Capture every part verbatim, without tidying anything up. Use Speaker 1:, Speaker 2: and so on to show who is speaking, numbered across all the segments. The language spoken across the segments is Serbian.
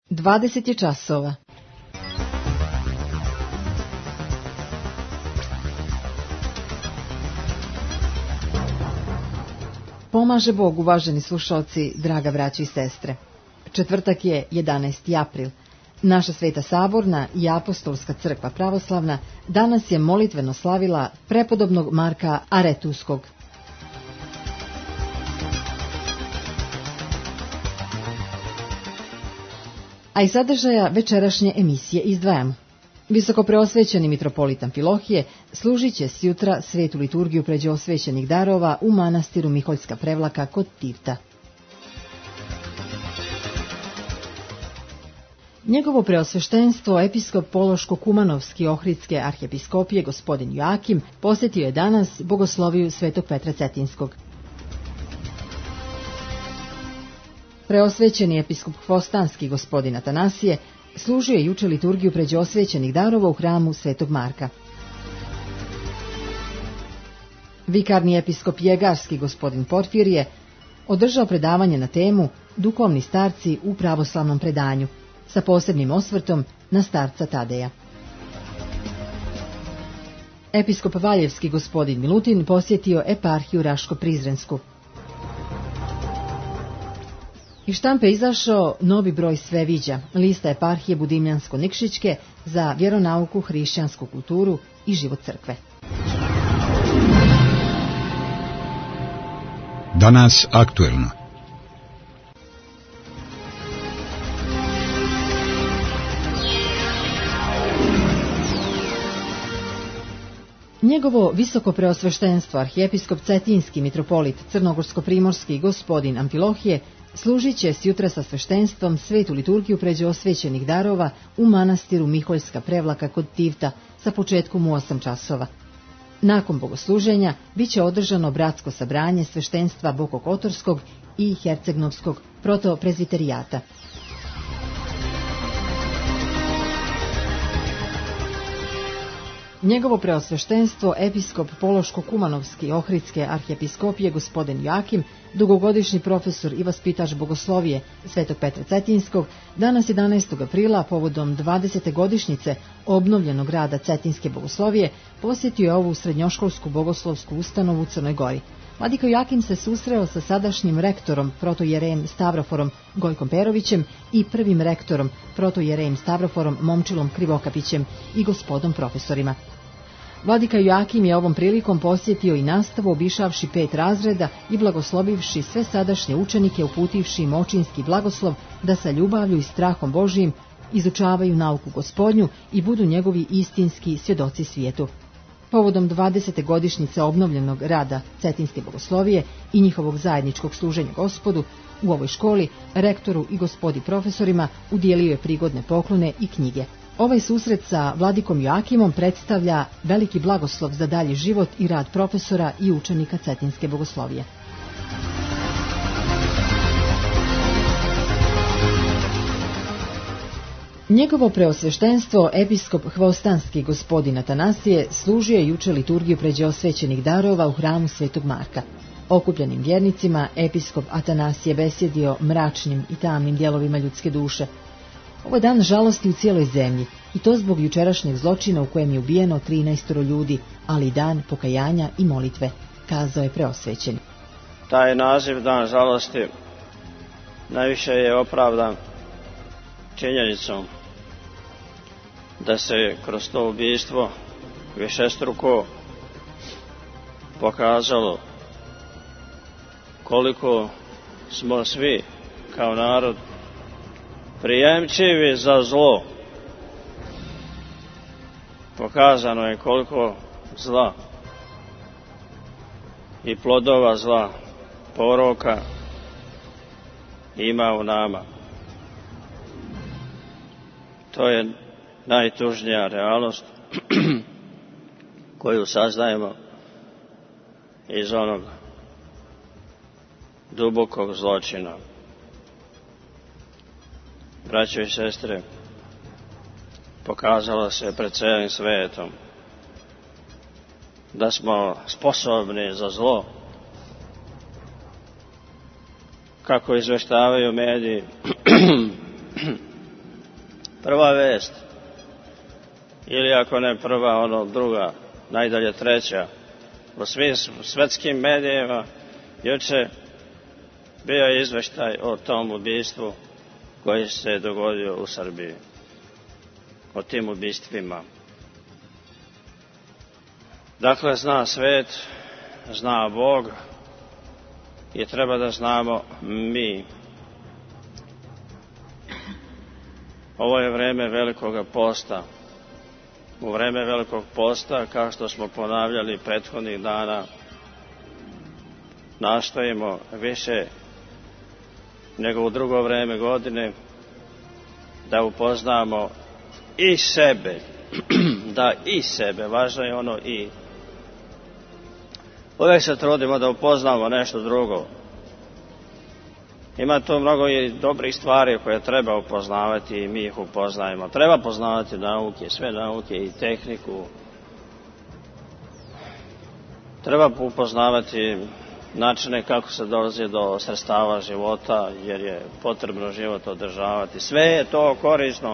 Speaker 1: dvadeset je časova. Pomaže Bog, uvaženi slušalci, draga braćo i sestre. Četvrtak je jedanaesti april. Naša Sveta Saborna i Apostolska crkva pravoslavna danas je molitveno slavila prepodobnog Marka Aretuskog. A iz sadržaja večerašnje emisije izdvajamo. Visokopreosvećeni mitropolit Amfilohije služit će sjutra svetu liturgiju pređe osvećenih darova u manastiru Miholjska Prevlaka kod Tivta. Njegovo preosveštenstvo episkop Pološko-Kumanovski Ohridske arhijepiskopije gospodin Joakim posjetio je danas bogosloviju svetog Petra Cetinskog. Preosvećeni episkop Hvostanski gospodin Atanasije služio je juče liturgiju pređe osvećenih darova u hramu svetog Marka. Vikarni episkop Jegarski gospodin Porfirije održao predavanje na temu Duhovni starci u pravoslavnom predanju sa posebnim osvrtom na starca Tadeja. Episkop Valjevski gospodin Milutin posjetio eparhiju Raško-Prizrensku. Iz štampe izašao novi broj Sveviđa, lista eparhije Budimljansko-Nikšićke za vjeronauku, hrišćansku kulturu i život crkve.
Speaker 2: Danas aktuelno.
Speaker 1: Njegovo visoko preosveštenstvo arhijepiskop Cetinski mitropolit Crnogorsko-Primorski gospodin Amfilohije služit će sjutra sa sveštenstvom svetu liturgiju pređe osvećenih darova u manastiru Miholjska Prevlaka kod Tivta sa početkom u osam časova. Nakon bogosluženja bit će održano bratsko sabranje sveštenstva Bokokotorskog i Hercegnovskog protoprezviterijata. Njegovo preosveštenstvo episkop Pološko-Kumanovski Ohridske arhijepiskopije gospodin Joakim, dugogodišnji profesor i vaspitač bogoslovije svetog Petra Cetinskog, danas jedanaestog aprila povodom dvadesete godišnjice obnovljenog rada Cetinske bogoslovije posjetio je ovu srednjoškolsku bogoslovsku ustanovu u Crnoj Gori. Vladika Joakim se susreo sa sadašnjim rektorom protojerejem Stavroforom Gojkom Perovićem i prvim rektorom protojerejem Stavroforom Momčilom Krivokapićem i gospodom profesorima. Vladika Joakim je ovom prilikom posjetio i nastavu, obišavši pet razreda i blagoslovivši sve sadašnje učenike, uputivši im očinski blagoslov da sa ljubavlju i strahom Božijim izučavaju nauku Gospodnju i budu njegovi istinski svjedoci svijetu. Povodom dvadesete godišnjice obnovljenog rada Cetinske bogoslovije i njihovog zajedničkog služenja Gospodu, u ovoj školi rektoru i gospodi profesorima udijelio je prigodne poklone i knjige. Ovaj susret sa vladikom Joakimom predstavlja veliki blagoslov za dalji život i rad profesora i učenika Cetinske bogoslovije. Njegovo preosveštenstvo episkop Hvostanski gospodin Atanasije služio je juče liturgiju pređe osvećenih darova u hramu svetog Marka. Okupljenim vjernicima episkop Atanasije besjedio mračnim i tamnim dijelovima ljudske duše. Ovo je dan žalosti u cijeloj zemlji i to zbog jučerašnjeg zločina u kojem je ubijeno trinaest ljudi, ali i dan pokajanja i molitve, kazao je preosvećeni.
Speaker 3: Taj naziv dan žalosti najviše je opravdan činjenicom da se kroz to ubijstvo višestruko pokazalo koliko smo svi kao narod prijemčivi za zlo. Pokazano je koliko zla i plodova zla, poroka ima u nama. To je najtužnija realnost koju saznajemo iz onog dubokog zločina. Braćo i sestre, pokazalo se pred cijelim svetom da smo sposobni za zlo. Kako izveštavaju mediji, prva vest, ili ako ne prva, ono druga, najdalje treća, u svim svetskim medijima juče bio je izveštaj o tom ubistvu koji se dogodio u Srbiji, o tim ubistvima. Dakle, zna svet, zna Bog i treba da znamo mi. Ovo je vreme velikoga posta. U vreme velikog posta, kao što smo ponavljali prethodnih dana, nastojimo više nego u drugo vreme godine da upoznamo i sebe, da i sebe, važno je ono i. Uvijek se trudimo da upoznamo nešto drugo. Ima tu mnogo i dobrih stvari koje treba upoznavati i mi ih upoznajemo. Treba poznavati nauke, sve nauke i tehniku. Treba upoznavati načine kako se dolazi do sredstava života, jer je potrebno život održavati. Sve je to korisno.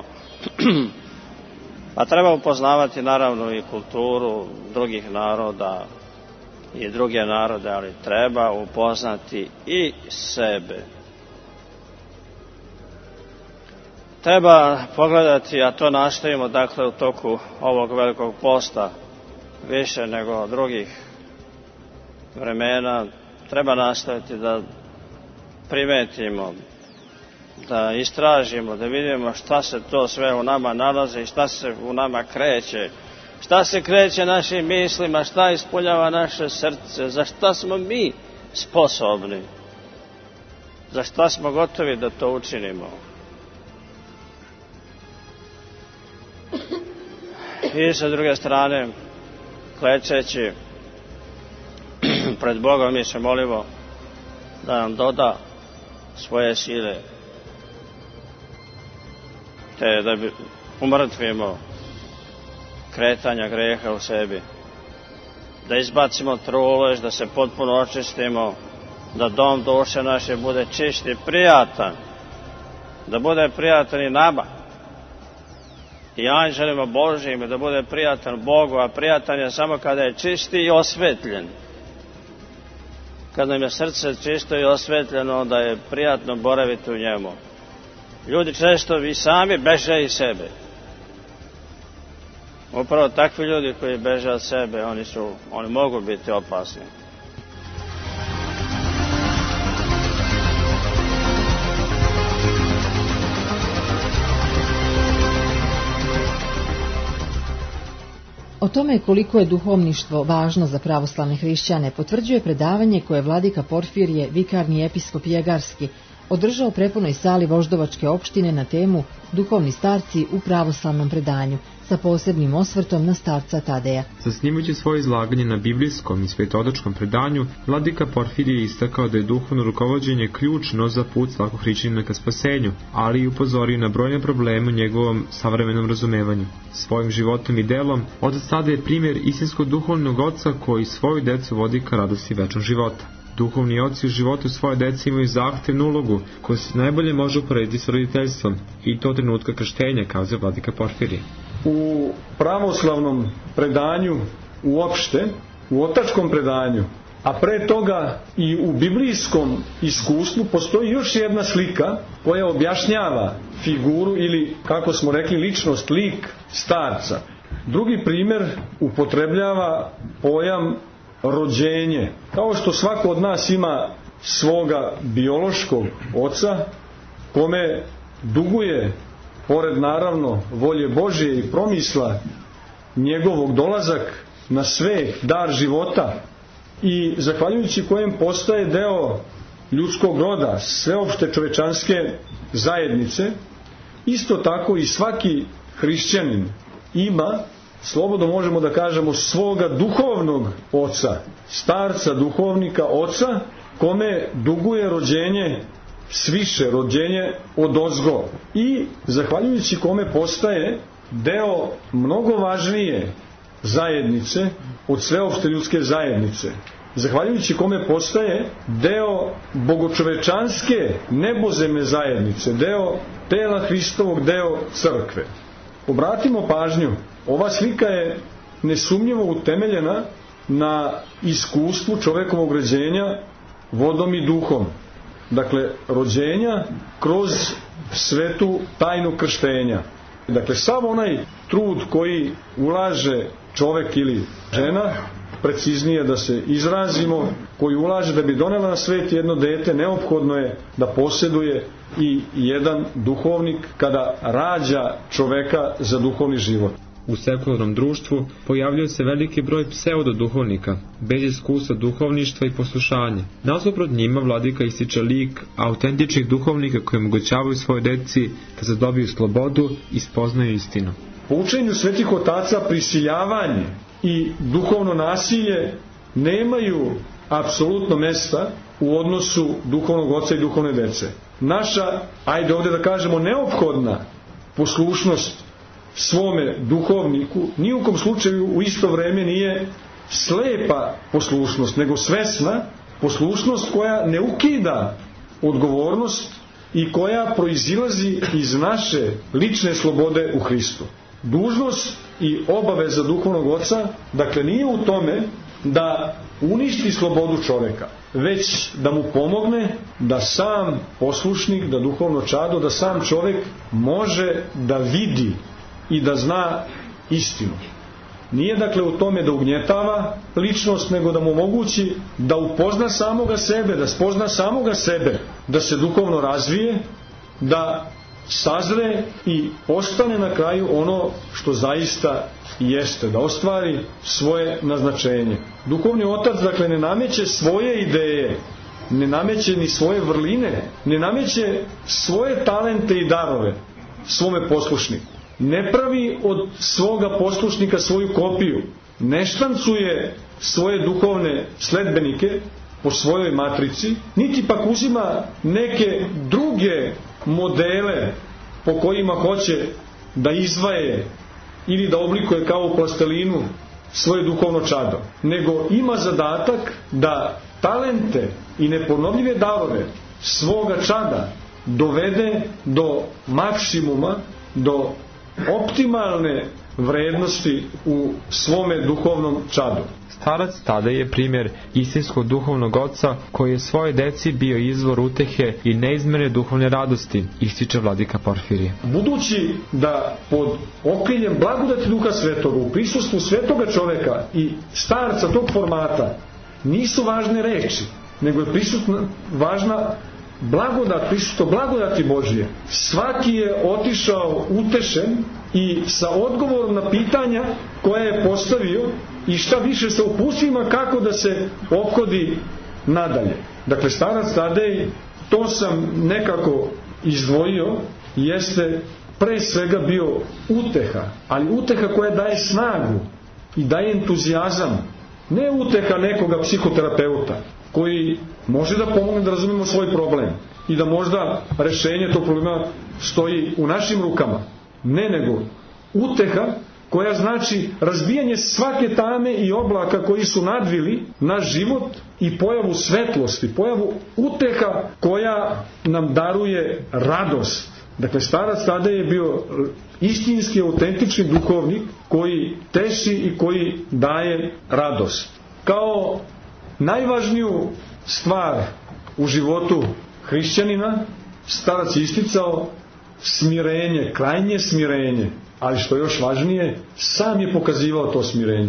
Speaker 3: A treba upoznavati naravno i kulturu drugih naroda i druge narode, ali treba upoznati i sebe. Treba pogledati, a to nastojimo dakle u toku ovog velikog posta, više nego drugih vremena, treba nastojati da primetimo, da istražimo, da vidimo šta se to sve u nama nalazi i šta se u nama kreće, šta se kreće našim mislima, šta ispunjava naše srce, za šta smo mi sposobni, za šta smo gotovi da to učinimo. I sa druge strane, klečeći pred Bogom, mi se molimo da nam doda svoje sile, te da bi umrtvimo kretanja greha u sebi, da izbacimo trulež, da se potpuno očistimo, da dom duše naše bude čist i prijatan, da bude prijatan i nama i anđelima Božjim, da bude prijatan Bogu, a prijatan je samo kada je čisti i osvetljen. Kad nam je srce čisto i osvetljeno, onda je prijatno boraviti u njemu. Ljudi često i sami beže iz sebe. Upravo takvi ljudi koji beže od sebe, oni su, oni mogu biti opasni.
Speaker 1: O tome koliko je duhovništvo važno za pravoslavne hrišćane potvrđuje predavanje koje vladika Porfirije, vikarni episkop Jegarski, održao prepunoj sali Voždovačke opštine na temu Duhovni starci u pravoslavnom predanju, sa posebnim osvrtom na starca Tadeja.
Speaker 4: Zasnimajući svoje izlaganje na biblijskom i svetodačkom predanju, vladika Porfirije istakao da je duhovno rukovođenje ključno za put svakog hrišćanina ka spasenju, ali i upozorio na brojne probleme u njegovom savremenom razumevanju. Svojim životom i delom, otac Tadej je primjer istinskog duhovnog oca koji svoju decu vodi ka radosti večnog života. Duhovni oci u životu svoje dece imaju zahtevnu ulogu koja se najbolje može uporediti s roditeljstvom, i to trenutka krštenja, kazuje vladika Porfirije.
Speaker 5: U pravoslavnom predanju uopšte, u otačkom predanju, a pre toga i u biblijskom iskustvu, postoji još jedna slika koja objašnjava figuru ili, kako smo rekli, ličnost, lik starca. Drugi primjer upotrebljava pojam rođenje. Kao što svako od nas ima svoga biološkog oca, kome duguje, pored naravno volje Božje i promisla, njegovog dolazak na svet, dar života, i zahvaljujući kojem postaje deo ljudskog roda, sveopšte čovečanske zajednice, isto tako i svaki hrišćanin ima, slobodno možemo da kažemo, svoga duhovnog oca, starca, duhovnika, oca, kome duguje rođenje sviše, rođenje odozgo, i zahvaljujući kome postaje deo mnogo važnije zajednice od sveopšte ljudske zajednice, zahvaljujući kome postaje deo bogočovečanske nebozemne zajednice, deo tela Hristovog deo crkve. Obratimo pažnju, ova slika je nesumnjivo utemeljena na iskustvu čovekovog rođenja vodom i duhom. Dakle, rođenja kroz svetu tajnu krštenja. Dakle, sav onaj trud koji ulaže čovek ili žena, preciznije da se izrazimo, koji ulaže da bi donela na svet jedno dete, neophodno je da posjeduje i jedan duhovnik kada rađa čoveka za duhovni život.
Speaker 4: U sekularnom društvu pojavljuje se veliki broj pseudoduhovnika, bez iskustva duhovništva i poslušanja. Nasuprot njima vladika ističe lik autentičnih duhovnika koji omogućavaju svojoj deci da zadobiju slobodu i spoznaju istinu.
Speaker 5: Po učenju svetih otaca prisiljavanje i duhovno nasilje nemaju apsolutno mesta u odnosu duhovnog oca i duhovne dece. Naša, ajde ovdje da kažemo, neophodna poslušnost svome duhovniku ni u kom slučaju u isto vreme nije slepa poslušnost, nego svesna poslušnost koja ne ukida odgovornost i koja proizilazi iz naše lične slobode u Hristu. Dužnost i obaveza duhovnog oca, dakle, nije u tome da uništi slobodu čoveka, već da mu pomogne da sam poslušnik, da duhovno čado, da sam čovek može da vidi i da zna istinu. Nije dakle u tome da ugnjetava ličnost, nego da mu omogući da upozna samoga sebe, da spozna samoga sebe, da se duhovno razvije, da sazre i postane na kraju ono što zaista jeste, da ostvari svoje naznačenje. Duhovni otac dakle ne nameće svoje ideje, ne nameće ni svoje vrline, ne nameće svoje talente i darove svome poslušniku. Ne pravi od svoga poslušnika svoju kopiju, ne štancuje svoje duhovne sledbenike po svojoj matrici, niti pak uzima neke druge modele po kojima hoće da izvaje ili da oblikuje kao u plastelinu svoje duhovno čado, nego ima zadatak da talente i neponovljive darove svoga čada dovede do maksimuma, do optimalne vrednosti u svome duhovnom čadu.
Speaker 4: Starac Tadej je primjer istinskog duhovnog oca koji je svojoj deci bio izvor utehe i neizmerne duhovne radosti, ističe vladika Porfirije.
Speaker 5: Budući da pod okriljem blagodati Duha Svetoga u prisustvu svetoga čoveka i starca tog formata nisu važne reči, nego je prisutna važna blagodat, prisustvo blagodati Božije. Svaki je otišao utešen i sa odgovorom na pitanja koje je postavio i šta više sa uputstvima kako da se ophodi nadalje. Dakle, starac Tadej, to sam nekako izdvojio, jeste pre svega bio uteha, ali uteha koja daje snagu i daje entuzijazam, ne uteha nekoga psihoterapeuta koji može da pomogne da razumemo svoj problem i da možda rešenje tog problema stoji u našim rukama. Ne, nego uteha koja znači razbijanje svake tame i oblaka koji su nadvili naš život i pojavu svetlosti, pojavu uteha koja nam daruje radost. Dakle, starac Tadej je bio istinski, autentični duhovnik koji teši i koji daje radost. Kao najvažniju stvar u životu hrišćanina starac isticao smirenje, krajnje smirenje, ali što je još važnije, sam je pokazivao to smirenje.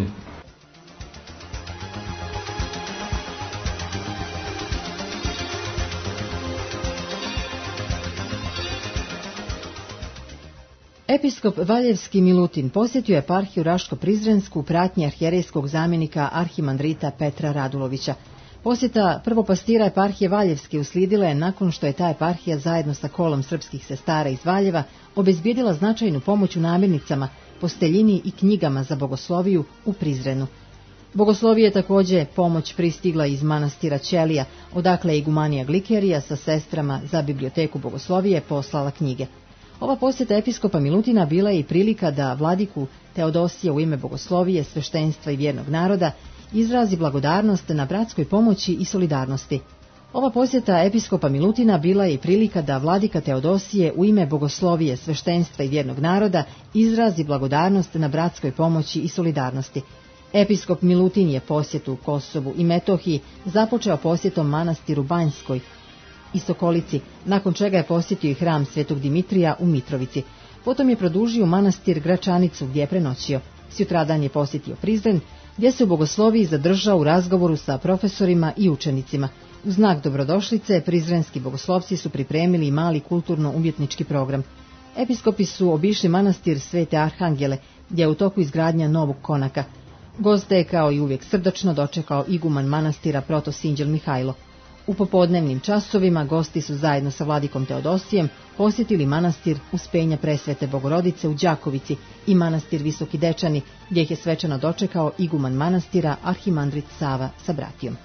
Speaker 1: Episkop Valjevski Milutin posjetio eparhiju Raško-Prizrensku u pratnji arhijerejskog zamjenika arhimandrita Petra Radulovića. Posjeta prvopastira eparhije Valjevske uslijedila je nakon što je ta eparhija zajedno sa kolom srpskih sestara iz Valjeva obezbijedila značajnu pomoć u namirnicama, posteljini i knjigama za bogosloviju u Prizrenu. Bogoslovije je također pomoć pristigla iz manastira Ćelija, odakle je igumanija Glikerija sa sestrama za biblioteku bogoslovije poslala knjige. Ova posjeta episkopa Milutina bila je i prilika da vladiku Teodosija u ime bogoslovije, sveštenstva i vjernog naroda izrazi blagodarnost na bratskoj pomoći i solidarnosti. Ova posjeta episkopa Milutina bila je i prilika da vladika Teodosije u ime bogoslovije, sveštenstva i vjernog naroda izrazi blagodarnost na bratskoj pomoći i solidarnosti. Episkop Milutin je posjetu Kosovu i Metohiji započeo posjetom manastiru Banjskoj i Sokolici, nakon čega je posjetio i hram Svetog Dimitrija u Mitrovici. Potom je produžio manastir Gračanicu gdje je prenoćio. Sutradan je posjetio Prizren, gdje se u bogosloviji zadržao u razgovoru sa profesorima i učenicima. U znak dobrodošlice, prizrenski bogoslovci su pripremili mali kulturno-umjetnički program. Episkopi su obišli manastir Svete Arhangele, gdje je u toku izgradnja novog konaka. Goste je kao i uvijek srdačno dočekao iguman manastira protosinđel Mihajlo. U popodnevnim časovima gosti su zajedno sa vladikom Teodosijem posjetili manastir Uspenja Presvete Bogorodice u Đakovici i manastir Visoki Dečani, gdje ih je svečano dočekao iguman manastira arhimandrit Sava sa bratijom.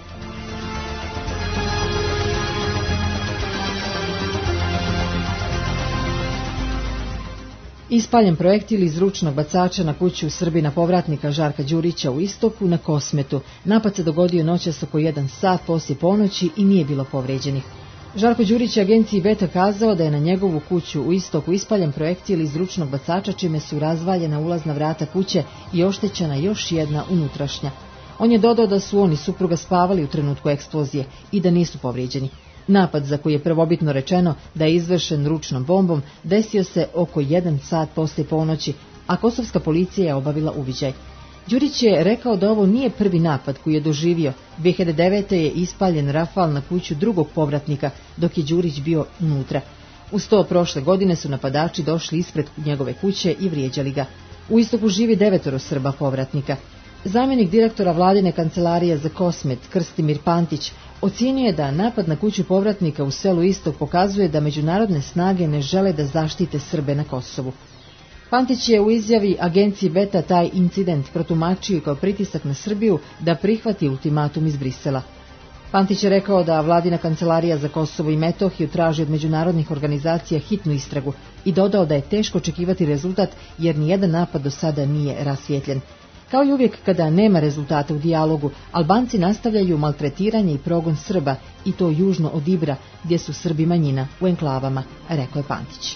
Speaker 1: Ispaljen projektil iz ručnog bacača na kuću Srbina povratnika Žarka Đurića u Istoku na Kosmetu. Napad se dogodio noćas oko jedan sat poslije ponoći i nije bilo povrijeđenih. Žarko Đurić je agenciji Beta kazao da je na njegovu kuću u Istoku ispaljen projektil iz ručnog bacača, čime su razvaljena ulazna vrata kuće i oštećena još jedna unutrašnja. On je dodao da su on i supruga spavali u trenutku eksplozije i da nisu povrijeđeni. Napad, za koji je prvobitno rečeno da je izvršen ručnom bombom, desio se oko jedan sat poslije ponoći, a kosovska policija je obavila uviđaj. Đurić je rekao da ovo nije prvi napad koji je doživio. dvije hiljade devete. je ispaljen Rafal na kuću drugog povratnika, dok je Đurić bio unutra. Uz to prošle godine su napadači došli ispred njegove kuće i vrijeđali ga. U Istoku živi devetoro Srba povratnika. Zamjenik direktora vladine kancelarije za Kosmet, Krstimir Pantić, ocijenio je da napad na kuću povratnika u selu Istok pokazuje da međunarodne snage ne žele da zaštite Srbe na Kosovu. Pantić je u izjavi agenciji Beta taj incident protumačio kao pritisak na Srbiju da prihvati ultimatum iz Brisela. Pantić je rekao da vladina kancelarija za Kosovo i Metohiju traži od međunarodnih organizacija hitnu istragu i dodao da je teško očekivati rezultat jer nijedan napad do sada nije rasvijetljen. Kao i uvijek kada nema rezultata u dijalogu, Albanci nastavljaju maltretiranje i progon Srba, i to južno od Ibra, gdje su Srbi manjina u enklavama, rekao je Pantić.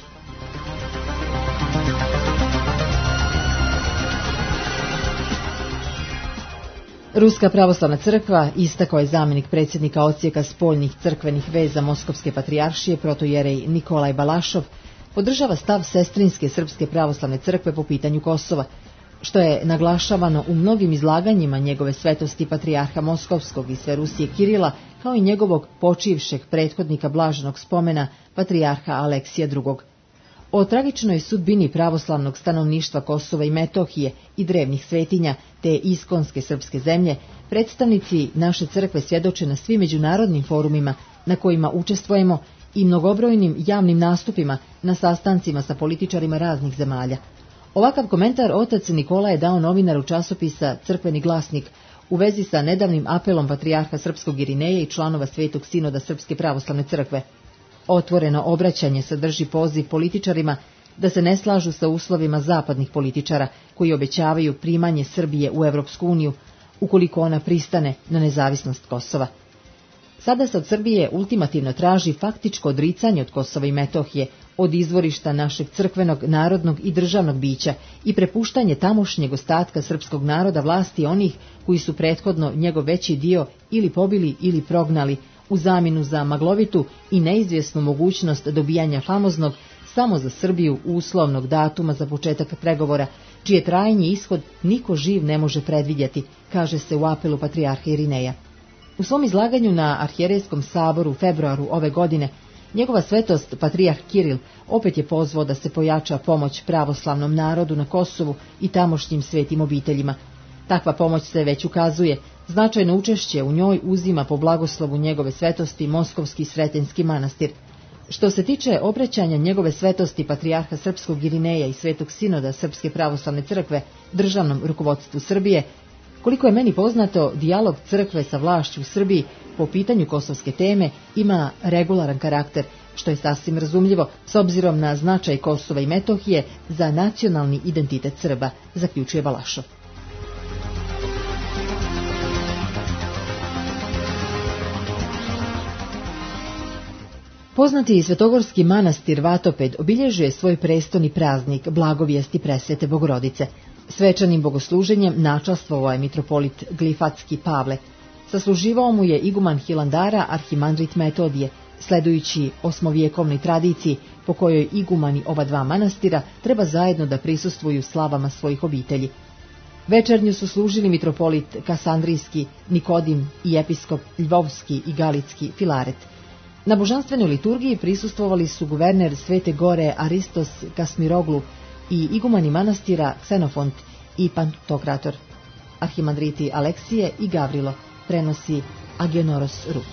Speaker 1: Ruska pravoslavna crkva, istakao je zamjenik predsjednika odsjeka spoljnih crkvenih veza Moskovske patrijaršije protojerej Nikolaj Balašov, podržava stav sestrinske srpske pravoslavne crkve po pitanju Kosova, što je naglašavano u mnogim izlaganjima njegove svetosti patrijarha Moskovskog i sve Rusije Kirila, kao i njegovog počivšeg prethodnika blaženog spomena patrijarha Aleksija drugog. O tragičnoj sudbini pravoslavnog stanovništva Kosova i Metohije i drevnih svetinja te iskonske srpske zemlje predstavnici naše crkve svjedoče na svim međunarodnim forumima na kojima učestvujemo i mnogobrojnim javnim nastupima na sastancima sa političarima raznih zemalja. Ovakav komentar otac Nikola je dao novinaru časopisa Crkveni glasnik u vezi sa nedavnim apelom patrijarha srpskog Irineja i članova Svetog sinoda Srpske pravoslavne crkve. Otvoreno obraćanje sadrži poziv političarima da se ne slažu sa uslovima zapadnih političara koji obećavaju primanje Srbije u Evropsku uniju ukoliko ona pristane na nezavisnost Kosova. Sada se od Srbije ultimativno traži faktičko odricanje od Kosova i Metohije, od izvorišta našeg crkvenog, narodnog i državnog bića i prepuštanje tamošnjeg ostatka srpskog naroda vlasti onih koji su prethodno njegov veći dio ili pobili ili prognali u zamjenu za maglovitu i neizvjesnu mogućnost dobijanja famoznog samo za Srbiju uslovnog datuma za početak pregovora, čije trajanje ishod niko živ ne može predvidjeti, kaže se u apelu patrijarha Irineja. U svom izlaganju na Arhijerejskom saboru u februaru ove godine, njegova svetost patrijarh Kiril opet je pozvao da se pojača pomoć pravoslavnom narodu na Kosovu i tamošnjim svetim obiteljima. Takva pomoć se već ukazuje, značajno učešće u njoj uzima po blagoslovu njegove svetosti Moskovski Sretenski manastir. Što se tiče obraćanja njegove svetosti patrijarha srpskog Irineja i Svetog sinoda Srpske pravoslavne crkve državnom rukovodstvu Srbije, koliko je meni poznato, dijalog crkve sa vlašću u Srbiji po pitanju kosovske teme ima regularan karakter, što je sasvim razumljivo s obzirom na značaj Kosova i Metohije za nacionalni identitet Srba, zaključuje Balašov. Poznati svetogorski manastir Vatoped obilježuje svoj prestoni praznik Blagovijesti presvete Bogorodice. Svečanim bogosluženjem načastvovao je mitropolit Glifatski Pavle. Sasluživao mu je iguman Hilandara arhimandrit Metodije, sledujući osmovjekovnoj tradiciji po kojoj igumani ova dva manastira treba zajedno da prisustvuju slavama svojih obitelji. Večernju su služili mitropolit Kasandrijski Nikodim i episkop Ljvovski i Galitski Filaret. Na božanstvenoj liturgiji prisustvovali su guverner Svete Gore Aristos Kasmiroglu i igumani manastira Ksenofont i Pantokrator. Arhimandriti Aleksije i Gavrilo, prenosi Agionoros Ru.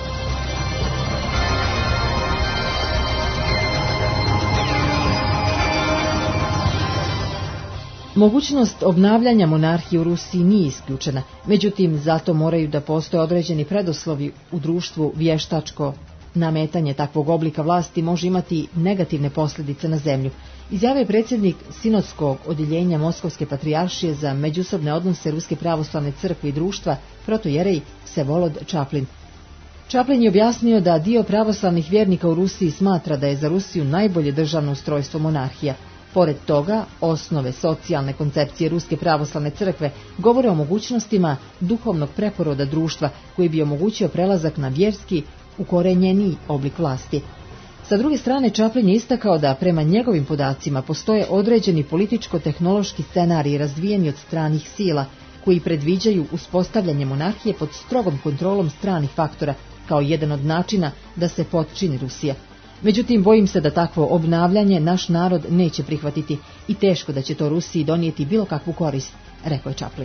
Speaker 1: Mogućnost obnavljanja monarhije u Rusiji nije isključena, međutim zato moraju da postoje određeni preduslovi u društvu. Vještačko nametanje takvog oblika vlasti može imati negativne posljedice na zemlju, izjavio je predsjednik Sinodskog odjeljenja Moskovske patrijaršije za međusobne odnose Ruske pravoslavne crkve i društva protojerej Vsevolod Čaplin. Čaplin je objasnio da dio pravoslavnih vjernika u Rusiji smatra da je za Rusiju najbolje državno ustrojstvo monarhija. Pored toga, osnove socijalne koncepcije Ruske pravoslavne crkve govore o mogućnostima duhovnog preporoda društva koji bi omogućio prelazak na vjerski ukorenjeniji oblik vlasti. Sa druge strane, Čaplin je istakao da prema njegovim podacima postoje određeni političko-tehnološki scenariji razvijeni od stranih sila koji predviđaju uspostavljanje monarhije pod strogom kontrolom stranih faktora kao jedan od načina da se potčini Rusija. Međutim, bojim se da takvo obnavljanje naš narod neće prihvatiti i teško da će to Rusiji donijeti bilo kakvu korist, rekao je Čaplin.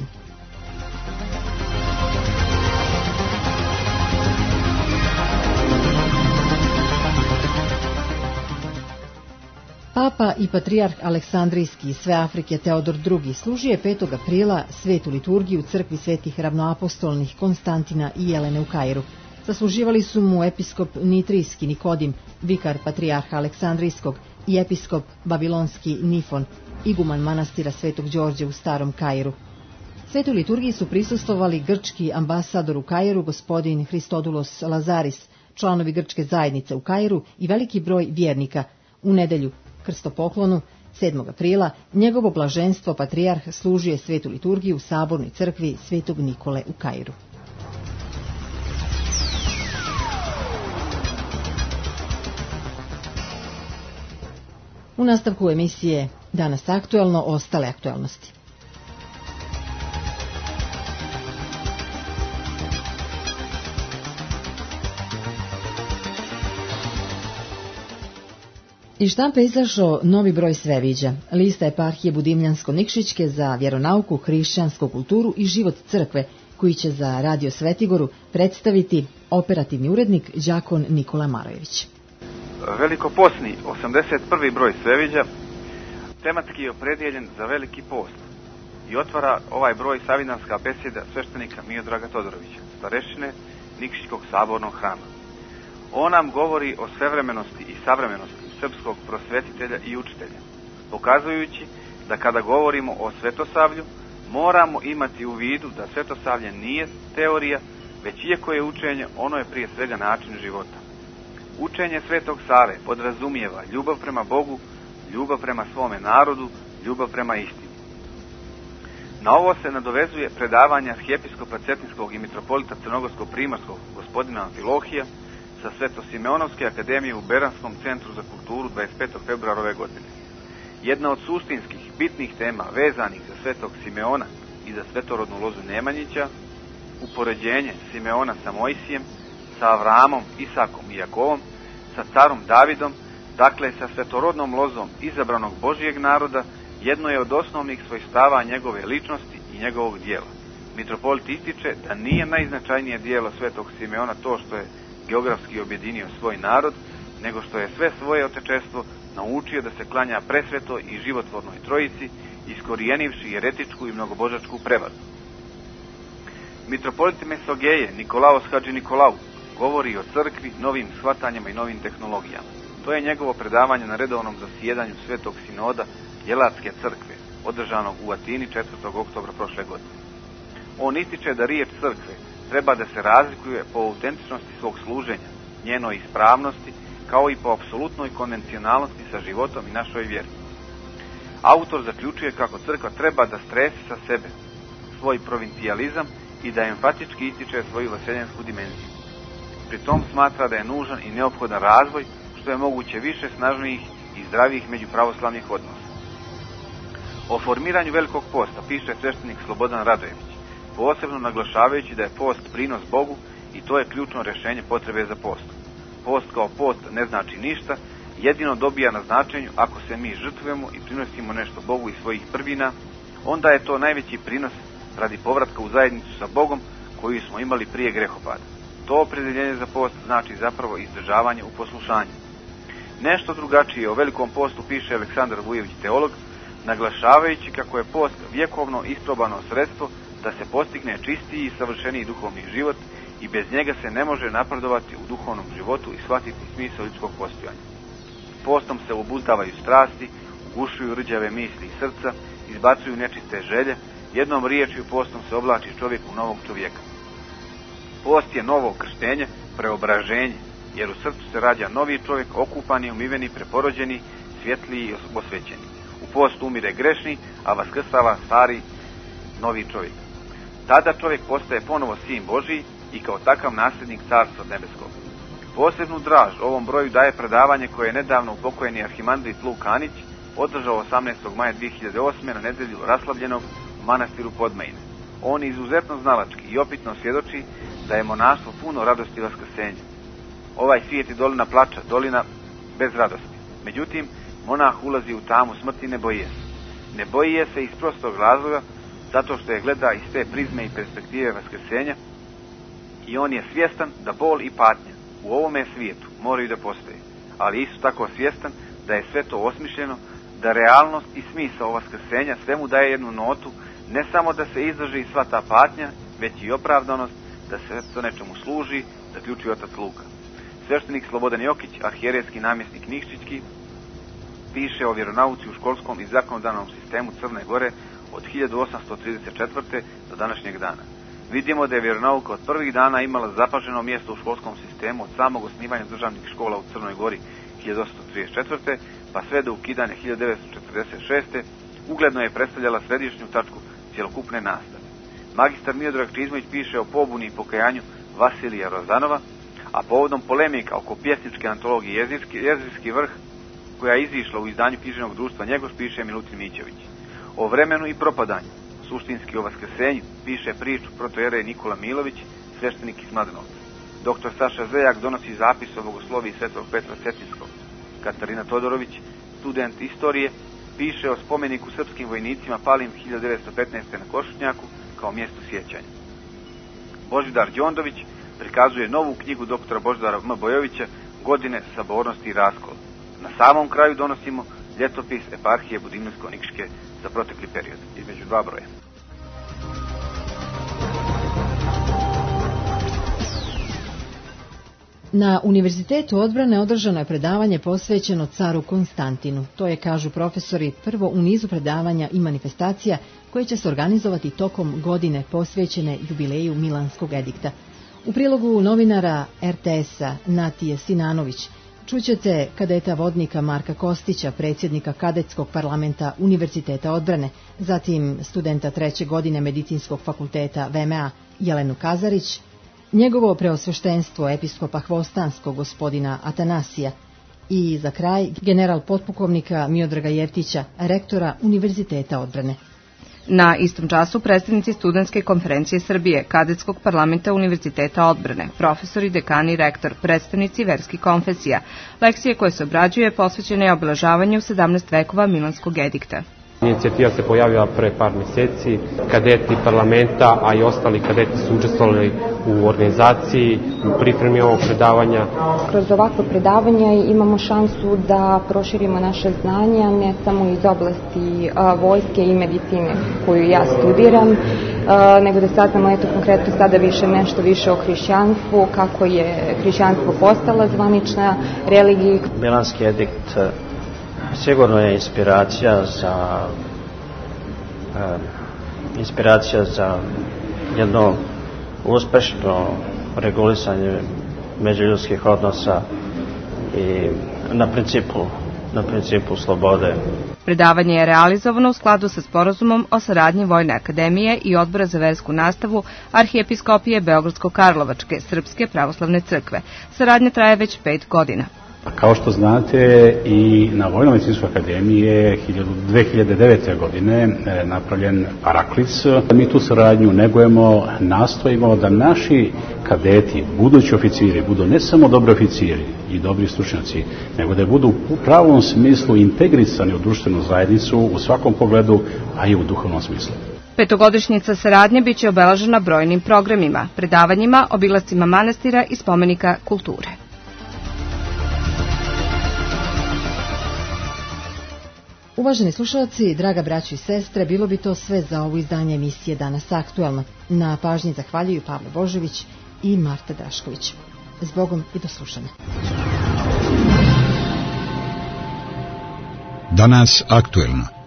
Speaker 1: Papa i patrijarh Aleksandrijski sve Afrike Teodor drugi služio je petog aprila svetu liturgiju u crkvi svetih ravnoapostolnih Konstantina i Jelene u Kairu. Sasluživali su mu episkop Nitrijski Nikodim, vikar patrijarha Aleksandrijskog, i episkop Babilonski Nifon, iguman manastira Svetog Đorđe u Starom Kairu. Svetoj liturgiji su prisustvovali grčki ambasador u Kairu, gospodin Hristodulos Lazaris, članovi grčke zajednice u Kairu i veliki broj vjernika. U nedelju krstopoklonu, sedmog aprila, njegovo blaženstvo patrijarh služuje svetu liturgiju u sabornoj crkvi Svetog Nikole u Kairu. U nastavku emisije Danas aktuelno, ostale aktuelnosti. Iz štampe izašao novi broj Sveviđa. Lista eparhije Budimljansko-Nikšićke za vjeronauku, hrišćansku kulturu i život crkve, koji će za Radio Svetigoru predstaviti operativni urednik đakon Nikola Marojević.
Speaker 6: Velikoposni osamdeset prvi broj Sveviđa tematski je opredjeljen za Veliki post i otvara ovaj broj savinarska besjeda sveštenika Miodraga Todorovića, starešine Nikšićkog sabornog hrama. On nam govori o svevremenosti i savremenosti srpskog prosvetitelja i učitelja, pokazujući da kada govorimo o svetosavlju, moramo imati u vidu da svetosavlje nije teorija, već iako je učenje, ono je prije svega način života. Učenje Svetog Save podrazumijeva ljubav prema Bogu, ljubav prema svome narodu, ljubav prema istini. Na ovo se nadovezuje predavanje arhijepiskopa Cetinskog i mitropolita Crnogorsko-Primorskog gospodina Amfilohija sa Sveto-Simeonovske akademije u Beranskom centru za kulturu dvadeset petog februara ove godine. Jedna od suštinskih, bitnih tema vezanih za Svetog Simeona i za svetorodnu lozu Nemanjića, upoređenje Simeona sa Mojsijem, sa Avramom, Isakom i Jakovom, sa carom Davidom, dakle sa svetorodnom lozom izabranog Božijeg naroda, jedno je od osnovnih svojstava njegove ličnosti i njegovog dijela. Mitropolit ističe da nije najznačajnije dijelo Svetog Simeona to što je geografski objedinio svoj narod, nego što je sve svoje otečestvo naučio da se klanja presvetoj i životvornoj trojici, iskorijenivši jeretičku i mnogobožačku prevaru. Mitropolit Mesogeje Nikolaos Hadži Nikolau govori o crkvi, novim shvatanjima i novim tehnologijama. To je njegovo predavanje na redovnom zasjedanju Svetog Sinoda Jelatske crkve, održanog u Atini četvrtog oktobra prošle godine. On ističe da riječ crkve treba da se razlikuje po autentičnosti svog služenja, njenoj ispravnosti kao i po apsolutnoj konvencionalnosti sa životom i našoj vjeri. Autor zaključuje kako crkva treba da stresi sa sebe svoj provincijalizam i da enfatički ističe svoju vaseljensku dimenziju. Pri tom smatra da je nužan i neophodan razvoj što je moguće više snažnijih i zdravijih međupravoslavnih odnosa. O formiranju Velikog posta piše sveštenik Slobodan Radojević, posebno naglašavajući da je post prinos Bogu i to je ključno rješenje potrebe za postom. Post kao post ne znači ništa, jedino dobija na značenju ako se mi žrtvujemo i prinosimo nešto Bogu iz svojih prvina, onda je to najveći prinos radi povratka u zajednicu sa Bogom koju smo imali prije grehopada. To opredjeljenje za post znači zapravo izdržavanje u poslušanju. Nešto drugačije o Velikom postu piše Aleksandar Vujević, teolog, naglašavajući kako je post vjekovno isprobano sredstvo da se postigne čistiji i savršeniji duhovni život i bez njega se ne može napredovati u duhovnom životu i shvatiti smisao ljudskog postojanja. Postom se obuzdavaju strasti, ugušuju rđave misli i srca, izbacuju nečiste želje, jednom riječju postom se oblači čovjek u novog čovjeka. Post je novo krštenje, preobraženje, jer u srcu se rađa novi čovjek, okupani, umiveni, preporođeni, svjetliji i osvećeni. U postu umire grešni, a vaskrsava stari, novi čovjek. Tada čovjek postaje ponovo sin Božiji i kao takav nasljednik Carstva nebeskog. Posebnu draž ovom broju daje predavanje koje je nedavno upokojeni arhimandrit Luk Anić održao osamnaestog maja dvije hiljade osme. na nedelju raslavljenog u manastiru Podmajine. On izuzetno znalački i opitno svjedoči da je monaštvo puno radosti vaskrsenja. Ovaj svijet je dolina plača, dolina bez radosti. Međutim, monah ulazi u tamu smrti, ne boji se. Ne boji se iz prostog razloga, zato što je gleda iz te prizme i perspektive vaskrsenja i on je svjestan da bol i patnja u ovome svijetu moraju da postoje, ali isto tako svjestan da je sve to osmišljeno, da realnost i smisao vaskrsenja svemu daje jednu notu, ne samo da se izdrži sva ta patnja, već i opravdanost da se to nečemu služi, zaključuje otac Luka. Sveštenik Slobodan Jokić, arhijerejski namjesnik Nikšićki, piše o vjeronauci u školskom i zakonodavnom sistemu Crne Gore od hiljadu osamsto trideset četvrte. do današnjeg dana. Vidimo da je vjeronauka od prvih dana imala zapaženo mjesto u školskom sistemu od samog osnivanja državnih škola u Crnoj Gori hiljadu osamsto trideset četvrte. pa sve do ukidanja hiljadu devetsto četrdeset šeste. ugledno je predstavljala središnju tačku cjelokupne nastave. Magistar Miodrag Čizmović piše o pobuni i pokajanju Vasilija Rozanova, a povodom polemika oko pjesničke antologije Jezirski, Jezirski vrh, koja je izišla u izdanju književnog društva Njegoš, piše Milutin Mićević. O vremenu i propadanju, suštinski o vaskrsenju, piše priču protojerej Nikola Milović, sveštenik iz Mladenovca. Doktor Saša Zejak donosi zapis o bogosloviji Svetog Petra Cetinskog. Katarina Todorović, student istorije, piše o spomeniku srpskim vojnicima palim hiljadu devetsto petnaeste. na Košutnjaku kao mjestu sjećanja. Božidar Đondović prikazuje novu knjigu doktora Božidara M. Bojovića, Godine sabornosti i raskola. Na samom kraju donosimo ljetopis eparhije Budimljsko-Nikške za protekli period, između dva broja.
Speaker 1: Na Univerzitetu odbrane održano je predavanje posvećeno caru Konstantinu. To je, kažu profesori, prvo u nizu predavanja i manifestacija koje će se organizovati tokom godine posvećene jubileju Milanskog edikta. U prilogu novinara er te esa Natije Sinanović čućete kadeta vodnika Marka Kostića, predsjednika kadetskog parlamenta Univerziteta odbrane, zatim studenta treće godine Medicinskog fakulteta ve em a Jelenu Kazarić, njegovo preosveštenstvo episkopa Hvostanskog gospodina Atanasija i za kraj general potpukovnika Miodraga Jevtića, rektora Univerziteta odbrane.
Speaker 7: Na istom času predstavnici Studentske konferencije Srbije, Kadetskog parlamenta Univerziteta odbrane, profesori, dekani, rektor, predstavnici verskih konfesija. Lekcije koje se obrađuje posvećene je obeležavanju sedamnaest vekova Milanskog edikta.
Speaker 8: Inicijativa se pojavila pre par mjeseci, kadeti parlamenta, a i ostali kadeti su učestvovali u organizaciji, u pripremi ovog predavanja.
Speaker 9: Kroz ovakvo predavanje imamo šansu da proširimo naše znanja, ne samo iz oblasti a, vojske i medicine koju ja studiram, a, nego da saznamo eto konkretno sada više nešto više o hrišćanstvu, kako je hrišćanstvo postala zvanična religija.
Speaker 3: Milanski edikt sigurno je inspiracija za eh, inspiracija za jedno uspešno regulisanje međuljudskih odnosa i na principu, na principu slobode.
Speaker 7: Predavanje je realizovano u skladu sa sporazumom o saradnji Vojne akademije i Odbora za versku nastavu Arhijepiskopije Beogradsko-Karlovačke Srpske pravoslavne crkve. Saradnja traje već pet godina.
Speaker 10: Kao što znate, i na Vojno-medicinskoj akademiji je dve hiljade devete. godine napravljen Paraklis. Mi tu saradnju negujemo, nastojimo da naši kadeti, budući oficiri, budu ne samo dobri oficiri i dobri stručnjaci, nego da budu u pravom smislu integrisani u društvenu zajednicu u svakom pogledu, a i u duhovnom smislu.
Speaker 7: Petogodišnjica saradnje biće obeležena brojnim programima, predavanjima, obilascima manastira i spomenika kulture.
Speaker 1: Uvaženi slušalci, draga braćo i sestre, bilo bi to sve za ovo izdanje emisije Danas aktuelno. Na pažnji zahvaljuju Pavle Božović i Marta Drašković. Zbogom i do slušanja.
Speaker 2: Danas aktuelno.